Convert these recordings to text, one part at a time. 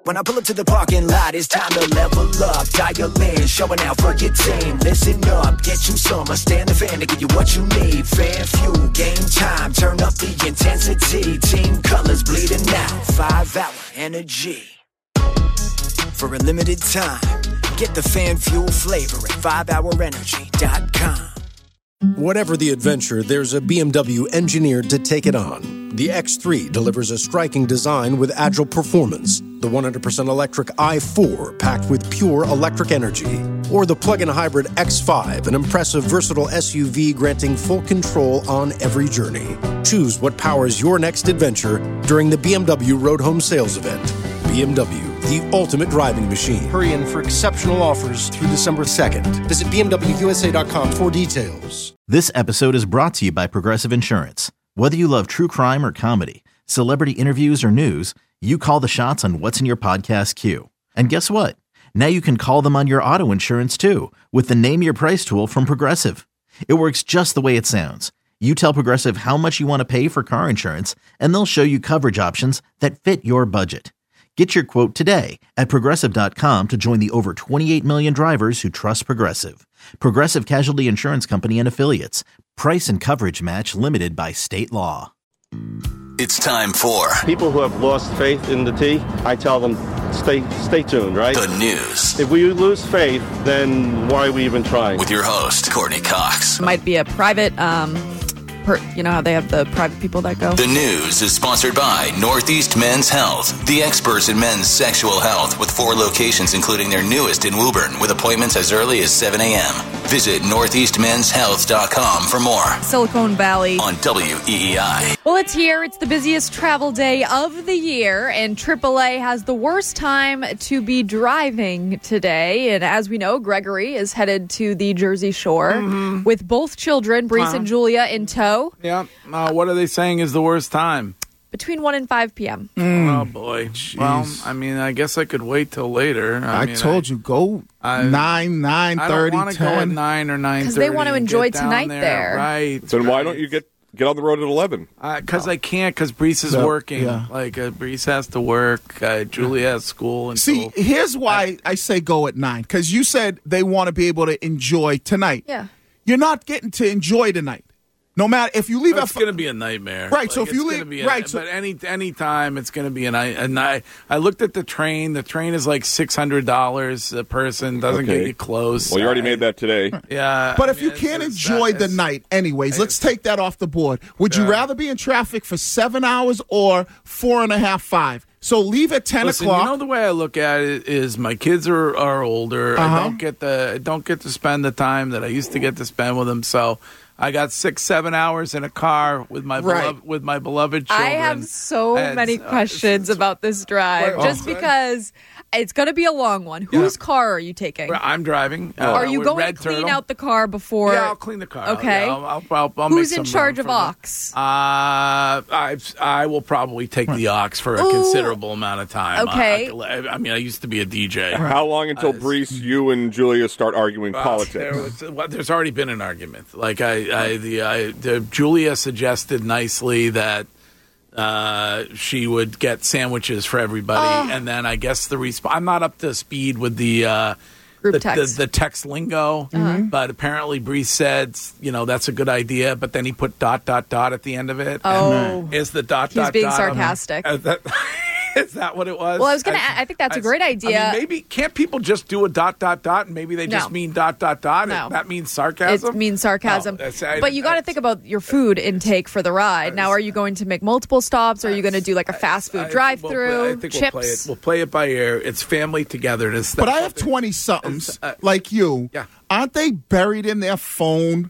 When I pull up to the parking lot, it's time to level up. Dial in, showing out for your team. Listen up, get you some. Stand the fan to give you what you need. Fan fuel, game time, turn up the intensity. Team colors bleeding out, 5-hour energy. For a limited time, get the fan fuel flavor at 5hourenergy.com. Whatever the adventure, there's a BMW engineered to take it on. The X3 delivers a striking design with agile performance. The 100% electric i4 packed with pure electric energy. Or the plug-in hybrid X5, an impressive, versatile SUV granting full control on every journey. Choose what powers your next adventure during the BMW Road Home Sales Event. BMW, the ultimate driving machine. Hurry in for exceptional offers through December 2nd. Visit BMWUSA.com for details. This episode is brought to you by Progressive Insurance. Whether you love true crime or comedy, celebrity interviews or news, you call the shots on what's in your podcast queue. And guess what? Now you can call them on your auto insurance too with the Name Your Price tool from Progressive. It works just the way it sounds. You tell Progressive how much you want to pay for car insurance, and they'll show you coverage options that fit your budget. Get your quote today at Progressive.com to join the over 28 million drivers who trust Progressive. Progressive Casualty Insurance Company and Affiliates. Price and coverage match limited by state law. It's time for people who have lost faith in the tea. I tell them, stay tuned, right? The news. If we lose faith, then why are we even trying? With your host, Courtney Cox. Might be a private, you know how they have the private people that go? The news is sponsored by Northeast Men's Health, the experts in men's sexual health, with 4 locations, including their newest in Woburn, with appointments as early as 7 a.m. Visit northeastmenshealth.com for more. Silicon Valley. On WEEI. Well, it's here. It's the busiest travel day of the year, and AAA has the worst time to be driving today. And as we know, Gregory is headed to the Jersey Shore with both children, Brees and Julia, in tow. Yeah. What are they saying is the worst time? Between 1 and 5 p.m. Oh, boy. Jeez. Well, I mean, I guess I could wait till later. I told you, go 9, 9:30, 10. I don't want to go at 9 or 9:30. Because they want to enjoy tonight there. Right. Then why don't you get on the road at 11? Because I can't, because Brees is working. Yeah. Like, Brees has to work. Julia has school. See, here's why I say go at 9. Because you said they want to be able to enjoy tonight. Yeah. You're not getting to enjoy tonight. No matter if you leave, it's going to be a nightmare. Right. Like, so if you leave, but any time it's going to be a night. And I looked at the train. The train is like $600 a person. Doesn't get you close. Well, you already made that today. Yeah. But if you can't enjoy the night, anyways, let's take that off the board. Would you rather be in traffic for 7 hours or 4.5, 5? So leave at 10 o'clock. You know, the way I look at it is my kids are older. I don't get to spend the time that I used to get to spend with them. So I got 6-7 hours in a car with my beloved children. I have so many questions about this drive, just because it's going to be a long one. Whose car are you taking? I'm driving. Are you going to clean out the car before? Yeah, I'll clean the car. Okay. I'll Who's in charge of aux? I will probably take the aux for a considerable amount of time. Okay. I mean, I used to be a DJ. How long until Brees, you and Julia start arguing politics? There's already been an argument. Like Julia suggested nicely that she would get sandwiches for everybody, and then I guess I'm not up to speed with the group text, the text lingo, but apparently Brees said, that's a good idea, but then he put ... at the end of it. Oh, is the ... He's being sarcastic. Is that what it was? Well, I think that's a great idea. I mean, maybe can't people just do a ... and maybe they just mean ... No. That means sarcasm. It means sarcasm. But you got to think about your food intake for the ride. Now, are you going to make multiple stops? Or are you going to do like a fast food drive-through? Chips? We'll play it by ear. It's family togetherness. But I have 20-somethings like you. Yeah. Aren't they buried in their phone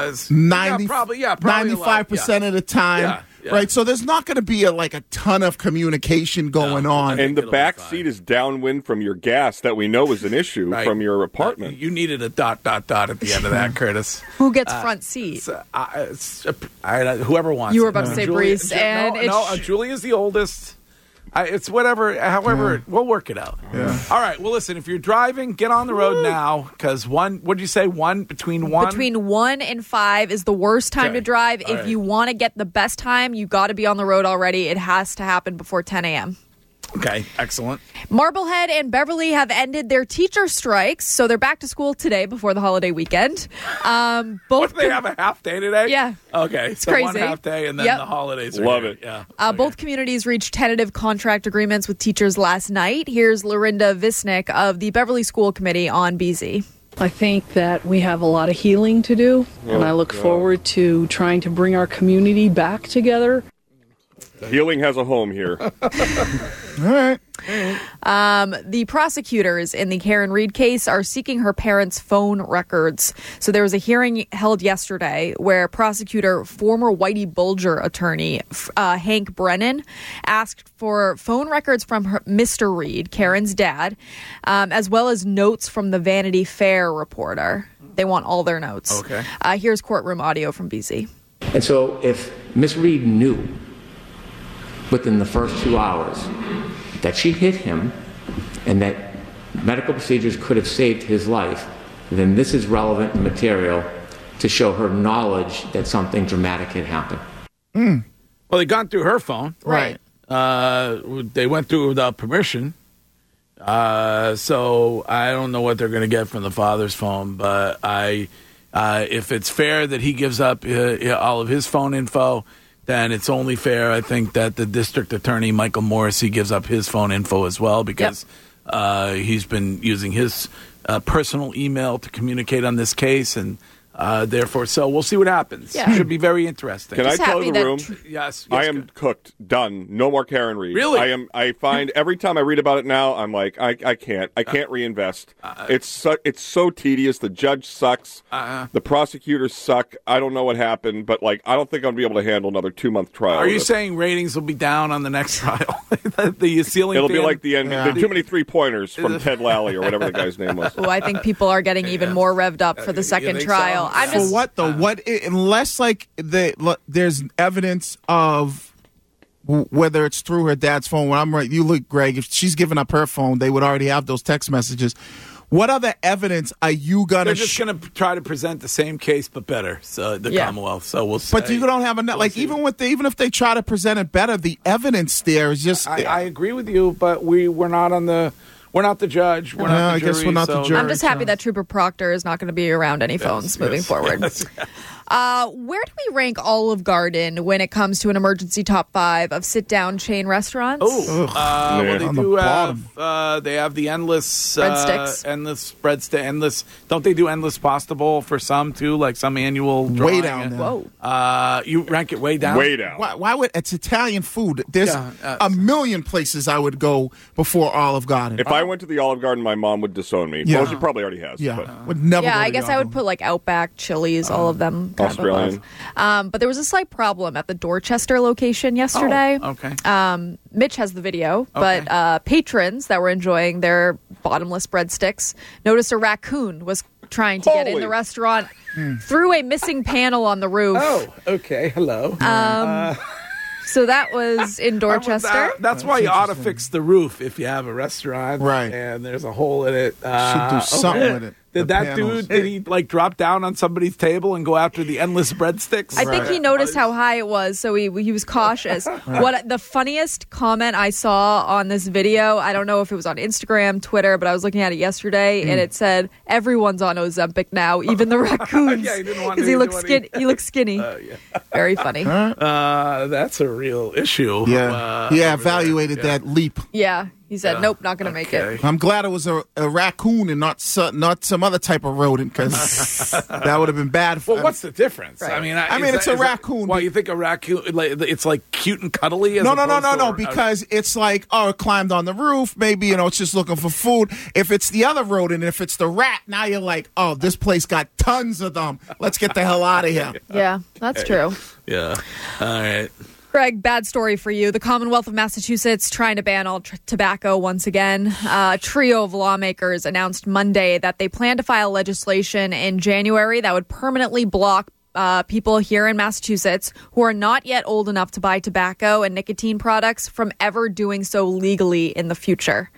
95% of the time? Yeah. Yeah. Right, so there's not going to be a ton of communication going on. And the back seat is downwind from your gas that we know is an issue from your apartment. You needed a ... at the end of that, Curtis. Who gets front seat? Whoever wants. You were about to say Brees. Julia's the oldest. It's whatever. However, we'll work it out. Yeah. All right. Well, listen. If you're driving, get on the road now, because what did you say? Between 1 and 5 is the worst time to drive. If you want to get the best time, you got to be on the road already. It has to happen before 10 a.m. Okay, excellent. Marblehead and Beverly have ended their teacher strikes, so they're back to school today before the holiday weekend. Both they have a half day today? Yeah. Okay, it's so crazy. One half day and then the holidays are Love here. it. Yeah. Okay. Both communities reached tentative contract agreements with teachers last night. Here's Lorinda Visnick of the Beverly School Committee on BZ. I think that we have a lot of healing to do, and I look forward to trying to bring our community back together. Healing has a home here. All right. The prosecutors in the Karen Reed case are seeking her parents' phone records. So there was a hearing held yesterday where prosecutor, former Whitey Bulger attorney Hank Brennan, asked for phone records from Mr. Reed, Karen's dad, as well as notes from the Vanity Fair reporter. They want all their notes. Okay. Here's courtroom audio from BZ. And so if Miss Reed knew within the first 2 hours that she hit him and that medical procedures could have saved his life, then this is relevant material to show her knowledge that something dramatic had happened. Well, they gone through her phone. Right. They went through it without permission. So I don't know what they're going to get from the father's phone, but if it's fair that he gives up all of his phone info, then it's only fair, I think, that the district attorney, Michael Morrissey, gives up his phone info as well, because he's been using his personal email to communicate on this case, and therefore, so we'll see what happens. Yeah. Should be very interesting. Can I tell the room? Yes. I am cooked. Done. No more Karen Reed. Really? I find every time I read about it now, I'm like, I can't reinvest. It's so tedious. The judge sucks. The prosecutors suck. I don't know what happened, but I don't think I'm gonna be able to handle another 2-month trial. Are you saying ratings will be down on the next trial? The ceiling. It'll be like the end. Yeah. Too many 3-pointers from Ted Lally or whatever the guy's name was. Oh, I think people are getting even more revved up for the second trial. So? I'm just, For what though? Unless there's evidence of whether it's through her dad's phone. When I'm right, you look, Greg. If she's giving up her phone, they would already have those text messages. What other evidence are you gonna? They're just going to try to present the same case but better. So the Commonwealth. So we'll see. But you don't have enough. Even if they try to present it better, the evidence there is just. I agree with you, but we're not on the. We're not the judge. We're not the jury. I guess we're not the jury. I'm just happy that Trooper Proctor is not going to be around any phones moving forward. Yes. Where do we rank Olive Garden when it comes to an emergency top 5 of sit-down chain restaurants? They have the endless breadsticks, endless. Don't they do endless pasta bowl for some too? Like some annual drawing? Way down there. Whoa. You rank it way down. Way down. Why would it's Italian food? There's a million places I would go before Olive Garden. If I went to the Olive Garden, my mom would disown me. Yeah. Well, she probably already has. Yeah, but. would never. Yeah, go to I guess the I Olive would put like Outback, Chili's, all of them. Australian. But there was a slight problem at the Dorchester location yesterday. Oh, okay. Mitch has the video, but patrons that were enjoying their bottomless breadsticks noticed a raccoon was trying to get in the restaurant through a missing panel on the roof. Oh, okay. Hello. So that was in Dorchester. That's why you ought to fix the roof if you have a restaurant, right? And there's a hole in it. Should do something with it. Did that dude? Did he drop down on somebody's table and go after the endless breadsticks? I think he noticed how high it was, so he was cautious. What the funniest comment I saw on this video? I don't know if it was on Instagram, Twitter, but I was looking at it yesterday, and it said everyone's on Ozempic now, even the raccoons. Yeah, he didn't want because he looks skinny. He looks skinny. Very funny. That's a real issue. Yeah, evaluated that leap. Yeah. He said, nope, not going to make it. I'm glad it was a raccoon and not some other type of rodent, because that would have been bad. Well, what's the difference? Right. I mean, it's a raccoon. Well, you think a raccoon, it's like cute and cuddly? No, because it's like, it climbed on the roof. Maybe, it's just looking for food. If it's the other rodent, if it's the rat, now you're like, this place got tons of them. Let's get the hell out of here. Yeah, that's true. Yeah. All right. Greg, bad story for you. The Commonwealth of Massachusetts trying to ban all tobacco once again. A trio of lawmakers announced Monday that they plan to file legislation in January that would permanently block people here in Massachusetts who are not yet old enough to buy tobacco and nicotine products from ever doing so legally in the future.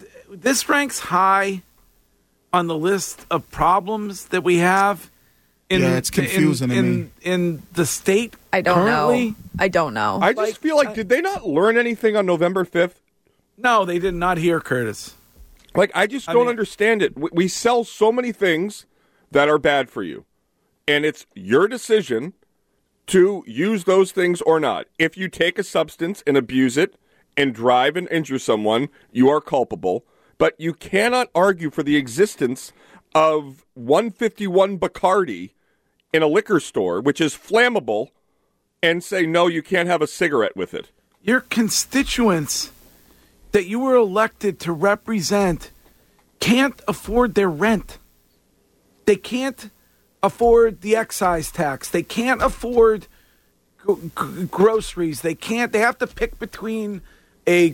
This ranks high on the list of problems that we have it's confusing to me. In the state, I don't currently? know. I don't know. I just feel like, did they not learn anything on November 5th? No, they did not hear Curtis. Like, I just don't understand it. We sell so many things that are bad for you, and it's your decision to use those things or not. If you take a substance and abuse it and drive and injure someone, you are culpable. But you cannot argue for the existence of 151 Bacardi in a liquor store, which is flammable, and say, no, you can't have a cigarette with it. Your constituents that you were elected to represent can't afford their rent. They can't afford the excise tax. They can't afford groceries. They have to pick between a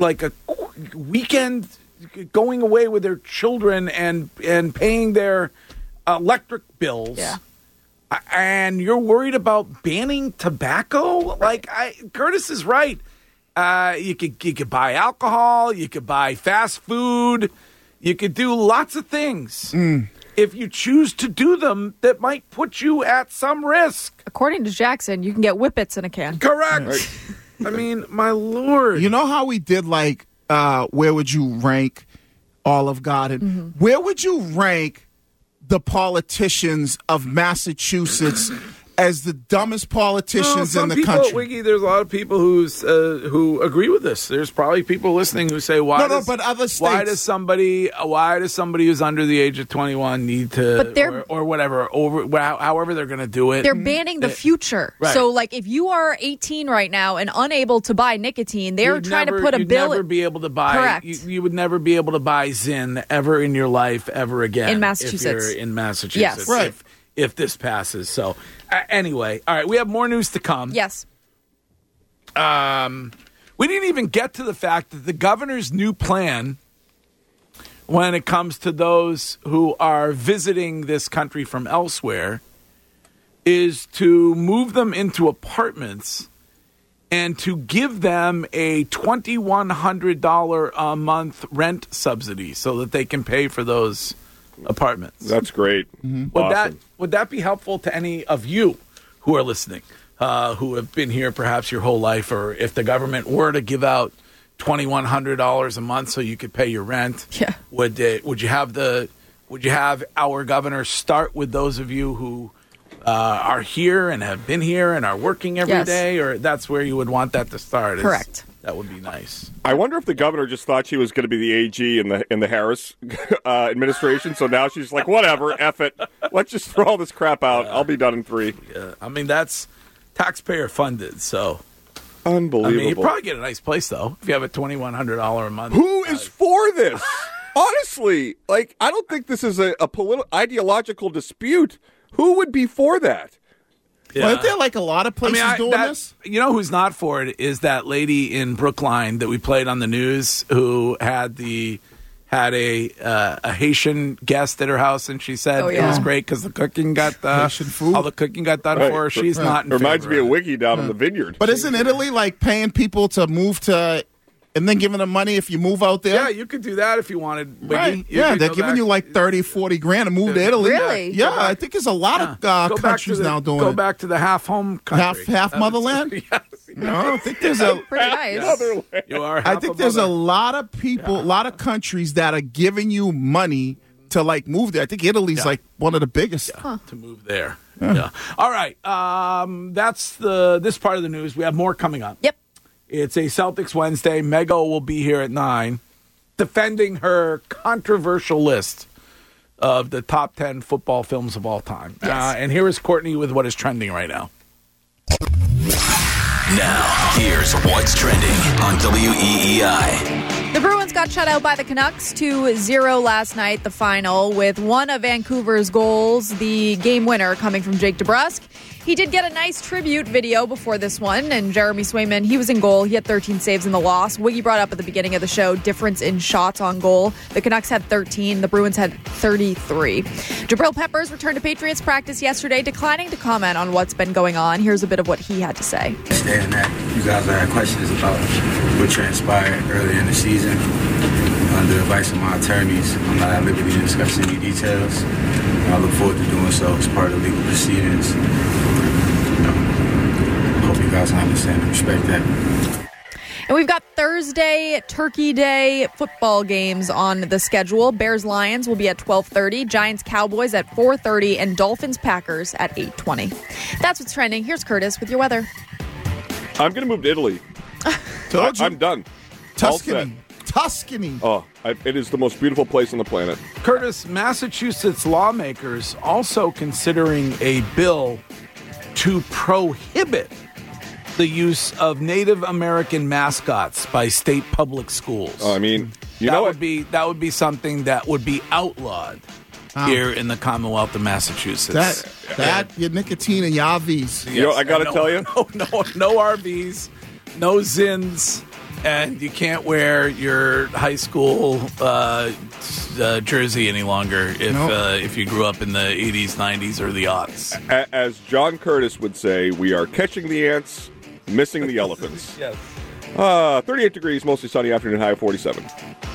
weekend going away with their children and paying their electric bills. Yeah. And you're worried about banning tobacco? Like, Curtis is right. You could buy alcohol. You could buy fast food. You could do lots of things. If you choose to do them, that might put you at some risk. According to Jackson, you can get whippets in a can. Correct. Right. I mean, my Lord. You know how we did, like, where would you rank Olive Garden? Where would you rank the politicians of Massachusetts as the dumbest politicians in the country? Wiggy, there's a lot of people who agree with this. There's probably people listening who say, "Why does somebody who's under the age of 21 need to, or whatever, however they're going to do it?" They're banning the future. Right. So, like, if you are 18 right now and unable to buy nicotine, they're trying to put a bill. You'd never be able to buy. Correct. You would never be able to buy Zyn ever in your life ever again in Massachusetts. If you're in Massachusetts, yes, right. If this passes. So, anyway, all right, we have more news to come. Yes. We didn't even get to the fact that the governor's new plan, when it comes to those who are visiting this country from elsewhere, is to move them into apartments and to give them a $2,100 a month rent subsidy so that they can pay for those apartments. That's great. Awesome. Would that be helpful to any of you who are listening, who have been here perhaps your whole life, or if the government were to give out $2,100 a month so you could pay your rent? Yeah. Would you have our governor start with those of you who are here and have been here and are working every day, or that's where you would want that to start? Correct. That would be nice. I wonder if the governor just thought she was going to be the AG in the Harris administration, so now she's like, whatever, F it. Let's just throw all this crap out. I'll be done in 3. I mean, that's taxpayer funded, so. Unbelievable. I mean, you probably get a nice place, though, if you have a $2,100 a month. Who is for this? Honestly, like, I don't think this is a ideological dispute. Who would be for that? Yeah. Well, there like a lot of places doing this? You know who's not for it is that lady in Brookline that we played on the news who had a Haitian guest at her house, and she said it was great because the cooking got Haitian food. All the cooking got done for her. She's not in favor. Reminds me of Wiggy down in the vineyard. But isn't Italy like paying people to move to and then giving them money if you move out there? Yeah, you could do that if you wanted. Wiggy. Right. Yeah, they're giving you like 30, 40 grand to move to Italy. Really? Yeah, I think there's a lot of countries now doing it. Go back to the half-home country. Half motherland? Yes. No, I think there's a... Pretty nice. You are I think there's a lot of people, a lot of countries that are giving you money to like move there. I think Italy's like one of the biggest. To move there. Yeah. All right. That's this part of the news. We have more coming up. Yep. It's a Celtics Wednesday. Mego will be here at 9 defending her controversial list of the top 10 football films of all time. Yes. And here is Courtney with what is trending right now. Now, here's what's trending on WEEI. The Bruins got shut out by the Canucks 2-0 last night, the final, with one of Vancouver's goals, the game winner, coming from Jake DeBrusk. He did get a nice tribute video before this one, and Jeremy Swayman, he was in goal. He had 13 saves in the loss. Wiggy brought up at the beginning of the show difference in shots on goal. The Canucks had 13. The Bruins had 33. Jabril Peppers returned to Patriots practice yesterday, declining to comment on what's been going on. Here's a bit of what he had to say. Understand that you guys had questions about what transpired earlier in the season. under the advice of my attorneys, I'm not at liberty to discuss any details. I look forward to doing so as part of legal proceedings. Hope you guys understand and respect that. And we've got Thursday, Turkey Day football games on the schedule. Bears-Lions will be at 12:30, Giants-Cowboys at 4:30, and Dolphins-Packers at 8:20. That's what's trending. Here's Curtis with your weather. I'm going to move to Italy. I'm done. Tuscany. Oh, it is the most beautiful place on the planet. Curtis, Massachusetts lawmakers also considering a bill to prohibit the use of Native American mascots by state public schools. I mean, that would be something that would be outlawed here in the Commonwealth of Massachusetts. That your nicotine and your RVs. Yes, I got to tell you, no RVs, no Zins, and you can't wear your high school jersey any longer if you grew up in the 80s, 90s, or the aughts. As John Curtis would say, we are catching the ants, missing the elephants. Yes. 38 degrees, mostly sunny afternoon, high of 47.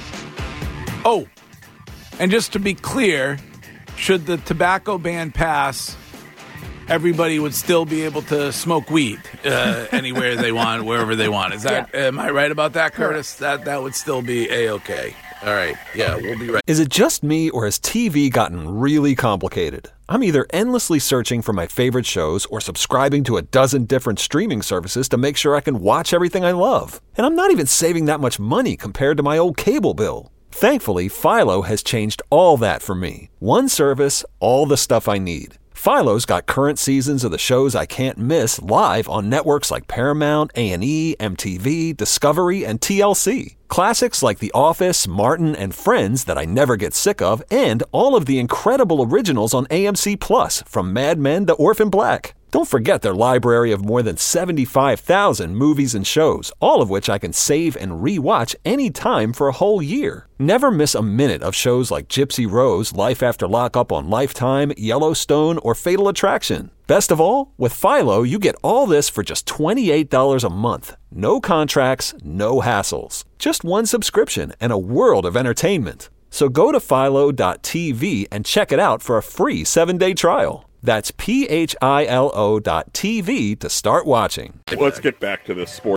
Oh, and just to be clear, should the tobacco ban pass, everybody would still be able to smoke weed anywhere they want, wherever they want. Am I right about that, Curtis? That would still be A-okay. All right. Yeah, we'll be right. Is it just me, or has TV gotten really complicated? I'm either endlessly searching for my favorite shows or subscribing to a dozen different streaming services to make sure I can watch everything I love. And I'm not even saving that much money compared to my old cable bill. Thankfully, Philo has changed all that for me. One service, all the stuff I need. Philo's got current seasons of the shows I can't miss live on networks like Paramount, A&E, MTV, Discovery, and TLC. Classics like The Office, Martin, and Friends that I never get sick of, and all of the incredible originals on AMC+, from Mad Men to Orphan Black. Don't forget their library of more than 75,000 movies and shows, all of which I can save and re-watch anytime for a whole year. Never miss a minute of shows like Gypsy Rose, Life After Lockup on Lifetime, Yellowstone, or Fatal Attraction. Best of all, with Philo, you get all this for just $28 a month. No contracts, no hassles. Just one subscription and a world of entertainment. So go to philo.tv and check it out for a free 7-day trial. That's philo.tv to start watching. Let's get back to this sport.